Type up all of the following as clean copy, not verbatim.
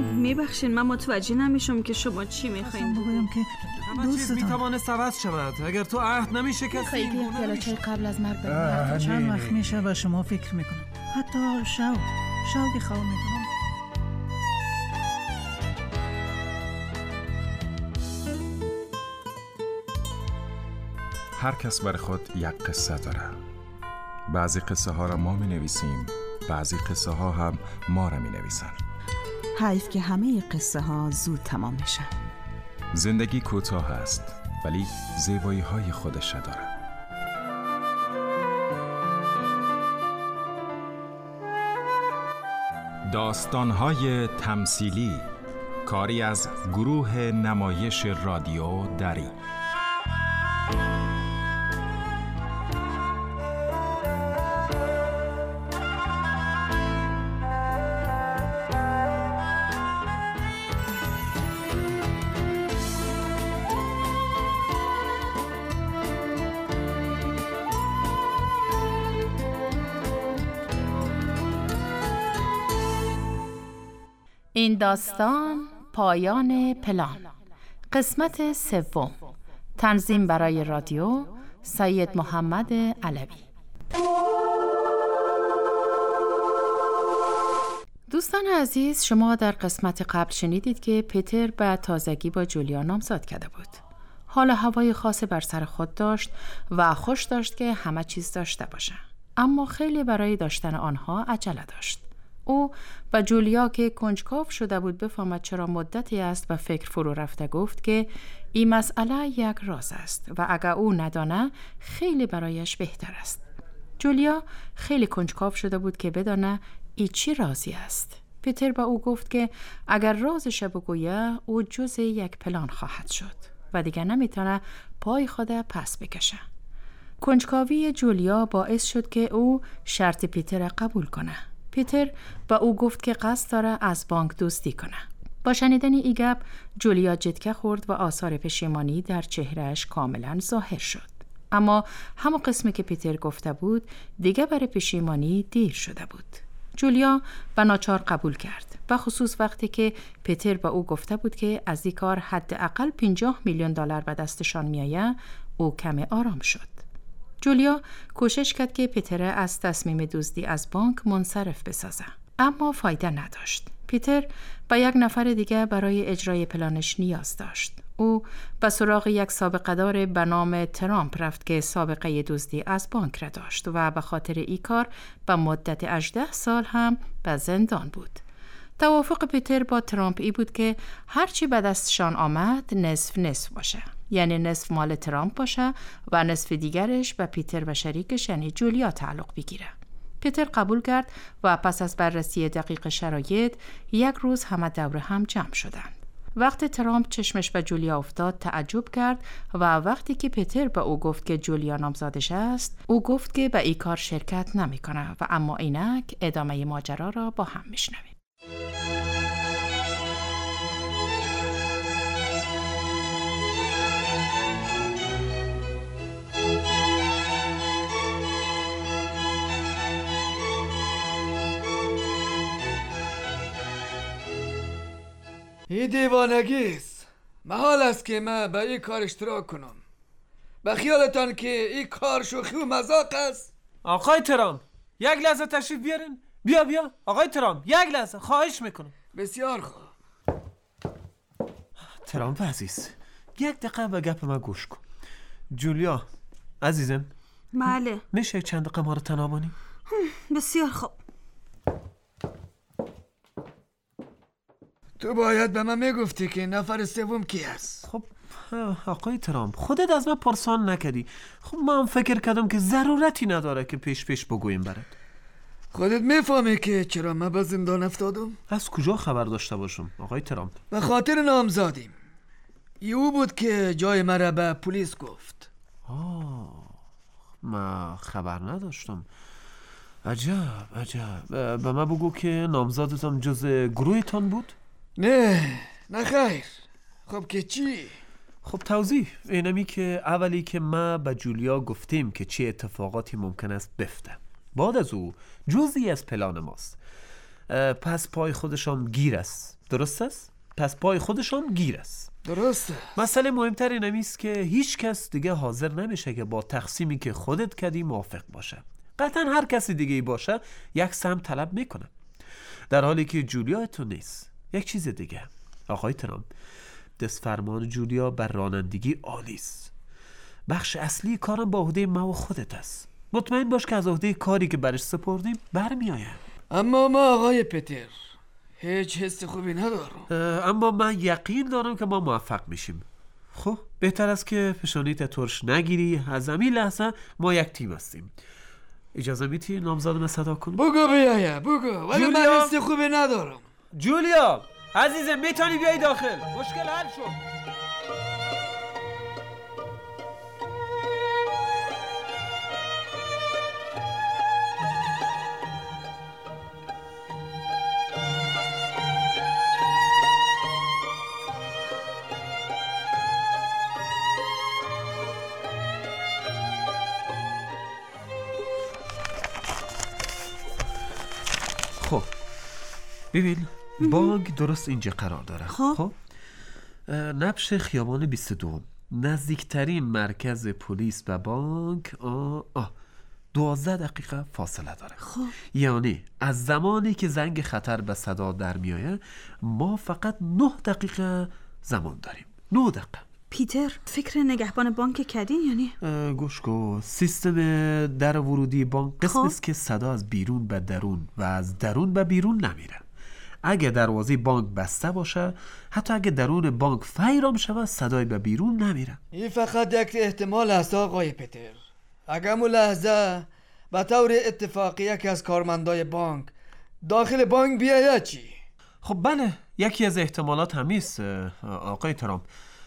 میبخشین من متوجه نمیشم که شما چی میخواین. بگویم که همه چیز میتوانه عوض شود اگر تو عهد نمیشکستی. خیلی پیاله چای قبل از مرگ بریم. چند وقت میشه و شما فکر میکنم. حتی شوقی خواه میکنم. هر کس برای خود یک قصه داره. بعضی قصه ها را ما می نویسیم، بعضی قصه ها هم ما را می نویسن. حیف که همه قصه ها زود تمام میشن. زندگی کوتاه است ولی زیبایی های خودش داره. داستان های تمثیلی، کاری از گروه نمایش رادیو دری. این داستان پایان پلان. قسمت سوم. تنظیم برای رادیو سید محمد علوی. دوستان عزیز، شما در قسمت قبل شنیدید که پیتر به تازگی با جولیا نامزد کرده بود. حال هوای خاص بر سر خود داشت و خوش داشت که همه چیز داشته باشه، اما خیلی برای داشتن آنها عجله داشت. او و جولیا که کنجکاو شده بود بفهمد چرا مدتی است و فکر فرو رفته گفت که این مسئله یک راز است و اگر او ندانه خیلی برایش بهتر است. جولیا خیلی کنجکاو شده بود که بدانه ای چی رازی است. پیتر با او گفت که اگر رازش بگویه او جزء یک پلان خواهد شد و دیگر نمیتونه پای خود پس بکشه. کنجکاوی جولیا باعث شد که او شرط پیتر قبول کنه. پیتر با او گفت که قصد داره از بانک دزدی کنه. با شنیدن این گپ جولیا جدکه خورد و آثار پشیمانی در چهرهش کاملا ظاهر شد. اما همون قسمی که پیتر گفته بود دیگه برای پشیمانی دیر شده بود. جولیا به ناچار قبول کرد، و خصوص وقتی که پیتر با او گفته بود که از این کار حداقل 50 میلیون دلار به دستشان میآید، او کمی آرام شد. جولیا کوشش کرد که پیتر از تصمیم دزدی از بانک منصرف بسازه، اما فایده نداشت. پیتر با یک نفر دیگه برای اجرای پلانش نیاز داشت. او به سراغ یک سابقه دار به نام ترامپ رفت که سابقه دزدی از بانک را داشت و به خاطر این کار به مدت 18 سال هم به زندان بود. توافق پیتر با ترامپ ای بود که هرچی به دستشان آمد نصف باشه، یعنی نصف مال ترامپ باشه و نصف دیگرش به پیتر و شریکش یعنی جولیا تعلق بگیره. پیتر قبول کرد و پس از بررسی دقیق شرایط یک روز همه دور هم جمع شدند. وقتی ترامپ چشمش به جولیا افتاد تعجب کرد و وقتی که پیتر به او گفت که جولیا نامزادش است، او گفت که به این کار شرکت نمی‌کنه و اما اینک ادامه ماجرا را با هم میشنویم. این دیوانگیست. محال است که من به این کار اشتراک کنم. به خیالتان که این کار شوخی و مذاق است؟ آقای ترامپ یک لحظه تشریف بیارین. بیا آقای ترامپ یک لحظه خواهش میکنم. بسیار خوب. ترامپ عزیز یک دقیقه به گپ من گوش کن. جولیا عزیزم. بله. میشه چند دقیقه ما رو تنها کنی؟ بسیار خوب. تو باید به من میگفتی که نفر سوم کی است. خب آقای ترامپ خودت از من پرسان نکردی. خب من فکر کردم که ضرورتی نداره که پیش بگویم برات. خودت میفهمی که چرا من به زندان افتادم؟ از کجا خبر داشته باشم آقای ترامپ؟ به خاطر نامزادیم. او بود که جای مرا به پلیس گفت. من خبر نداشتم. عجب. به من بگو که نامزادتم جز گروهتان بود؟ نه خیر. خب که چی؟ خب توضیح اینمی که اولی که ما به جولیا گفتیم که چه اتفاقاتی ممکن است بفته. بعد از او جزئی از پلان ماست. پس پای خودشم گیر است. درست است؟ پس پای خودشان گیر است. درسته. مسئله مهمتر این است که هیچ کس دیگه حاضر نمیشه که با تقسیمی که خودت کردی موافق باشه. قطعا هر کسی دیگه ای باشه یک سهم طلب میکنه، در حالی که جولیا تو نیست. یک چیز دیگه آقای ترامپ، دست فرمان جولیا بر رانندگی عالی است. بخش اصلی کارم با عهده ما و خودت است. مطمئن باش که از عهده کاری که برش سپردیم برمیآید. اما ما آقای پتر هیچ حس خوبی ندارم. اما من یقین دارم که ما موفق میشیم. خب بهتر است که پیشانیت ترش نگیری. از همین لحظه ما یک تیم هستیم. اجازه میدی نامزدم صدا کنم؟ بگو بیایه بگو، ولی من جولیا؟ حس خوبی ندارم. جولیا عزیزم میتونی بیای داخل، مشکل حل شد. خب ببین، بانک درست اینجا قرار داره. خب نبش خیابان 22، نزدیکترین مرکز پلیس و بانک 12 دقیقه فاصله داره. خب یعنی از زمانی که زنگ خطر به صدا در میایه ما فقط 9 دقیقه زمان داریم. 9 دقیقه. پیتر، فکر نگهبان بانک کردین یعنی؟ گوش کن، سیستم در ورودی بانک قسمی است که صدا از بیرون به درون و از درون به بیرون نمیره. اگه دروازه بانک بسته باشه، حتی اگه درون بانک فیرام شود، صدای به بیرون نمیره. این فقط یک احتمال است آقای پتر. اگر مو لحظه به طور اتفاقی یکی از کارمندای بانک داخل بانک بیاید چی؟ خب بله، یکی از احتمالات همیست آقای ترامپ.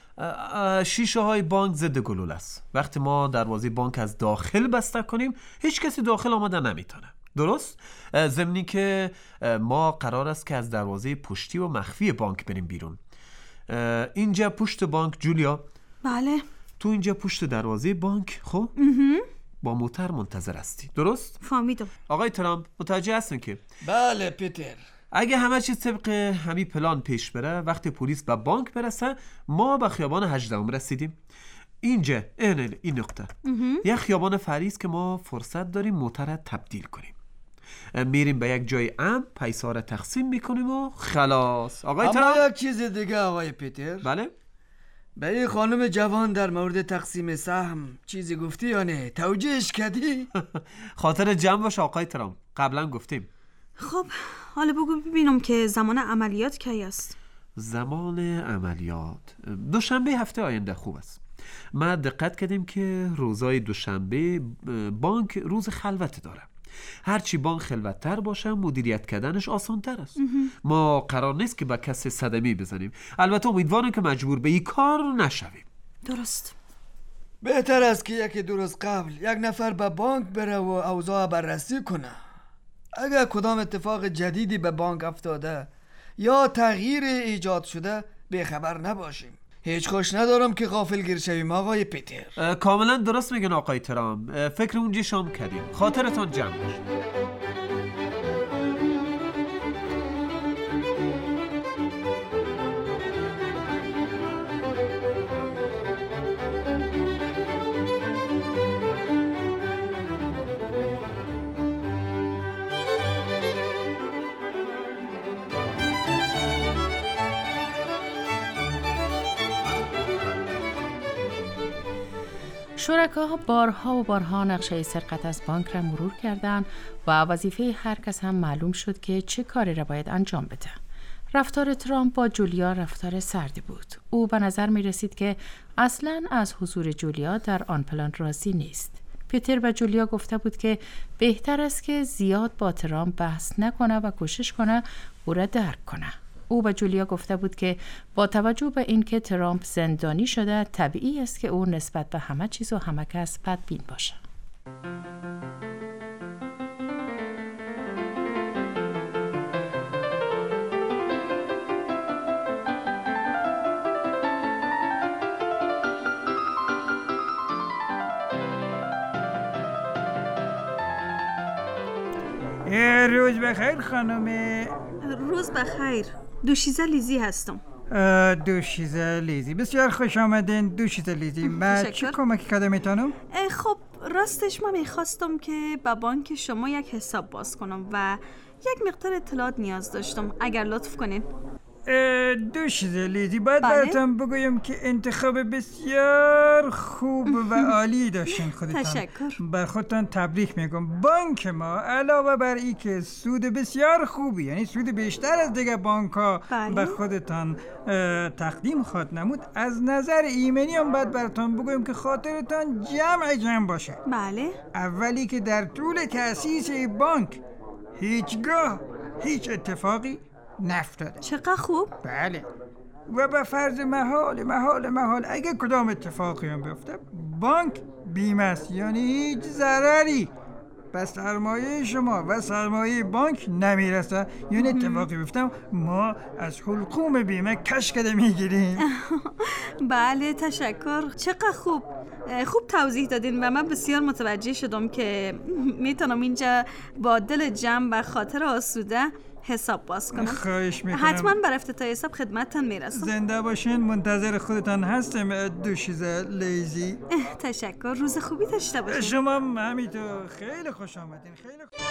شیشه های بانک ضد گلوله است. وقتی ما دروازه بانک از داخل بسته کنیم، هیچ کسی داخل آمدن نمیتونه. درست؟ ضمنی که ما قرار است که از دروازه پشتی و مخفی بانک بریم بیرون. اینجا پشت بانک جولیا. بله. تو اینجا پشت دروازه بانک. خب با موتر منتظر هستی. درست؟ فهمیدم. آقای ترامپ متوجه هستن که بله پتر. اگه همه چیز طبق همین پلان پیش بره، وقتی پلیس به بانک برسه ما به خیابان 18 رسیدیم. اینجا این نقطه یک خیابان فرعی است که ما فرصت داریم موتر را تبدیل کنیم. میریم به یک جای امن، پیسا را تقسیم میکنیم و خلاص. آقای ترامپ، اما یک چیز دیگه آقای پتر. بله؟ به این خانم جوان در مورد تقسیم سهم چیزی گفتی یا نه؟ توجیهش کردی؟ خاطر جمع باش آقای ترامپ، قبلا گفتیم. خب حالا بگو ببینم که زمان عملیات کی است؟ زمان عملیات دوشنبه هفته آینده خوب است. ما دقت کردیم که روزای دوشنبه بانک روز خلوت داره. هرچی بانک خلوت‌تر باشه مدیریت کردنش آسان‌تر است. ما قرار نیست که با کسی صدمه بزنیم. البته امیدوارم که مجبور به این کار نشویم. درست. بهتر است که یکی دو روز قبل یک نفر به بانک بره و اوضاع بررسی کنه. اگر کدام اتفاق جدیدی به بانک افتاده یا تغییر ایجاد شده بخبر نباشیم. هیچ خوش ندارم که غافلگیر شویم آقای پتر. کاملا درست میگن آقای ترامپ. فکر اونجا شام کردیم. خاطرتان جمع باشه. شرکاها بارها و بارها نقشه سرقت از بانک را مرور کردند و وظیفه هر کس هم معلوم شد که چه کاری را باید انجام بده. رفتار ترامپ با جولیا رفتار سردی بود. او به نظر می رسید که اصلاً از حضور جولیا در آن پلان راضی نیست. پیتر به جولیا گفته بود که بهتر است که زیاد با ترامپ بحث نکنه و کوشش کنه او را درک کنه. او به جولیا گفته بود که با توجه به اینکه ترامپ زندانی شده طبیعی است که او نسبت به همه چیز و همه کس بدبین باشه. روز بخیر خانم. روز بخیر. دوشیزه لیزی هستم. دوشیزه لیزی، بسیار خوش آمدین دوشیزه لیزی. من چه کمکی کده میتونم؟ خب راستش من میخواستم که با بانک شما یک حساب باز کنم و یک مقدار اطلاعات نیاز داشتم، اگر لطف کنین. دوشیزه لیزی، باید براتون بگویم که انتخاب بسیار خوب و عالی داشتین خودتان. تشکر. بر خودتان تبریک میگم. بانک ما علاوه بر این که سود بسیار خوبی، یعنی سود بیشتر از دیگه بانک ها به خودتان تقدیم خواهد نمود، از نظر ایمنی هم باید براتون بگویم که خاطرتان جمع باشه. بله. اولی که در طول تأسیس بانک هیچگاه هیچ اتفاقی نفتاده. چقدر خوب. بله. و به فرض محال اگه کدام اتفاقی هم بیفته، بانک بیمه است، یعنی هیچ ضرری به سرمایه شما و سرمایه بانک نمیرسه. یعنی اتفاقی بیفته ما از حلقوم بیمه کشکده میگیریم. بله تشکر، چقدر خوب توضیح دادین و من بسیار متوجه شدم که میتونم اینجا با دل جمع و خاطر آسوده حساب باز کنم. خواهش میکنم. حتما بر افتتاح حساب خدمتتان میرسم. زنده باشین، منتظر خودتان هستم دوشیزه لیزی. تشکر، روز خوبی داشته باشین. شما همینطور، خیلی خوش آمدین. خیلی خوش.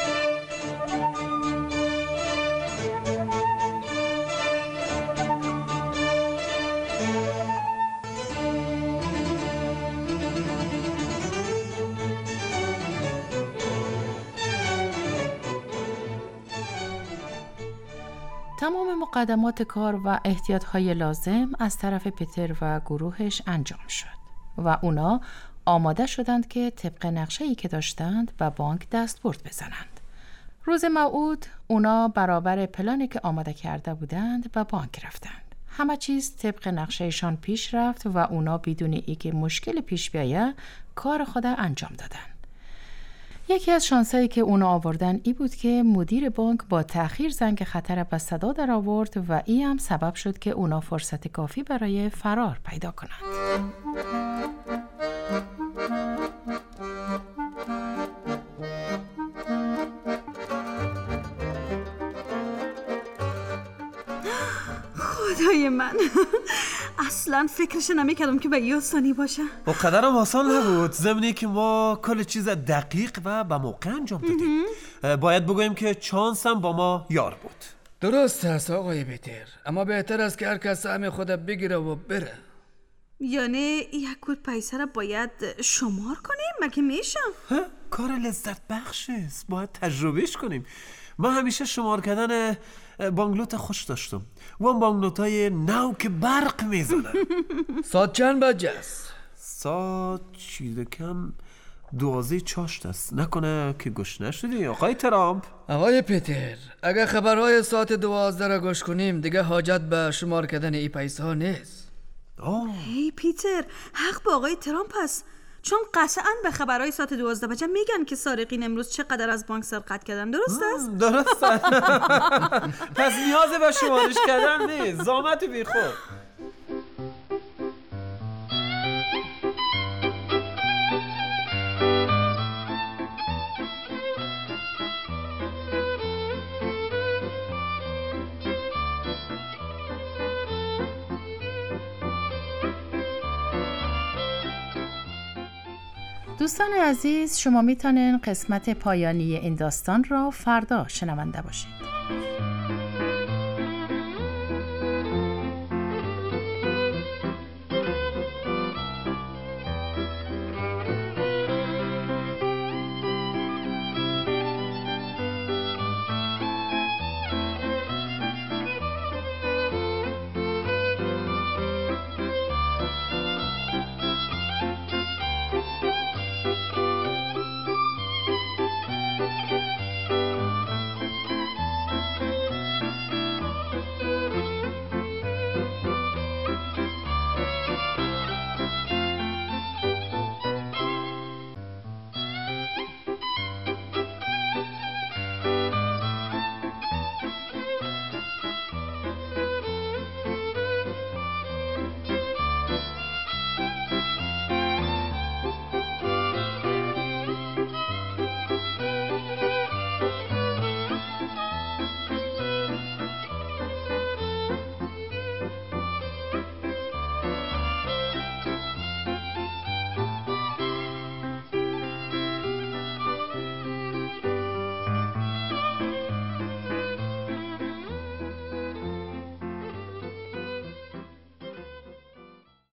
تمام مقدمات کار و احتیاطهای لازم از طرف پتر و گروهش انجام شد و اونا آماده شدند که طبق نقشه‌ای که داشتند و بانک دستبرد بزنند. روز موعود اونا برابر پلانی که آماده کرده بودند به بانک رفتند. همه چیز طبق نقشه‌شان پیش رفت و اونا بدون اینکه مشکل پیش بیاید کار خود انجام دادند. یکی از شانسایی که اونا آوردن ای بود که مدیر بانک با تأخیر زنگ خطر به صدا در آورد و ای هم سبب شد که اونا فرصت کافی برای فرار پیدا کنند. خدای من اصلا فکرش نمی‌کردم که به این آسانی باشه. و قدرم آسان نبود، ضمنی که ما کل چیز دقیق و به موقع انجام دادیم. باید بگوییم که چانس هم با ما یار بود. درست است آقای پیتر، اما بهتر است که هر کس سهم خود بگیره و بره. یعنی یک کود پیسه را باید شمار کنیم؟ مگه میشه؟ کار لذت بخش است، باید تجربهش کنیم. من همیشه شمار کردن بانگلوت خوش داشتم، و اون بانگلوتای نو که برق میزنن. ساعت چند بجه است؟ ساعت چیز کم 12 چاشت است. نکنه که گوش نشدی آقای ترامپ؟ آقای پیتر، اگه خبرهای ساعت 12 را گوش کنیم دیگه حاجت به شمار کردن ای پیسه ها نیست. هی پیتر، حق با آقای ترامپ هست، چون قطعاً به خبرهای ساعت 12 بجه میگن که سارقین امروز چقدر از بانک سرقت کردن. درست است؟ درست است. پس نیازی به شمارش کردن نیست، زامت بی خود. دوستان عزیز، شما میتونین قسمت پایانی این داستان را فردا شنونده باشید.